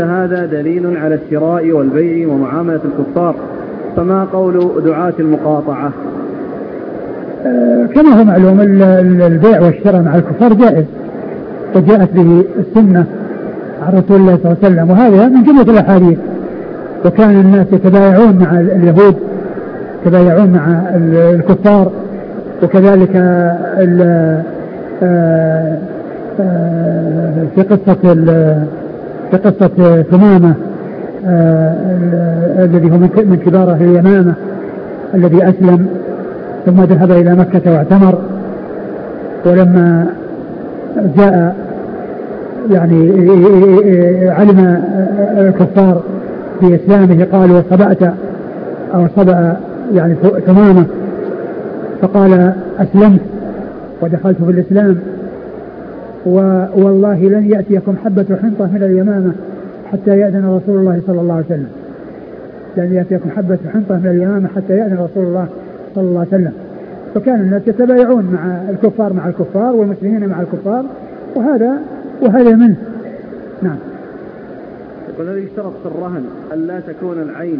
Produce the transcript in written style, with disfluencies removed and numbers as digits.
هذا دليل على الشراء والبيع ومعاملة الكفار، فما قول دعاة المقاطعة؟ كما هو معلوم البيع والشراء مع الكفار جائز، وجاءت به السنة عن رسول الله صلى الله عليه وسلم، وهذا من جملة الأحاديث. وكان الناس يتبايعون مع اليهود، يتبايعون مع الكفار، وكذلك في قصة ثمامة الذي هو من كبار أهل اليمامة الذي أسلم ثم ذهب إلى مكة واعتمر، ولما جاء يعني علم الكفار بإسلامه قالوا صبأت أو صبأ يعني ثمامة، فقال أسلمت ودخلت في الإسلام، والله لن يأتيكم حبة حنطة من اليمامة حتى يأذن رسول الله صلى الله عليه وسلم، لن يأتيكم حبة حنطة من اليمامة حتى يأذن رسول الله صلى الله عليه وسلم. فكان الناس يتبايعون مع الكفار والمسلمين مع الكفار، وهذا منه. نعم. يقول هل يشترط في الرهن ألا تكون العين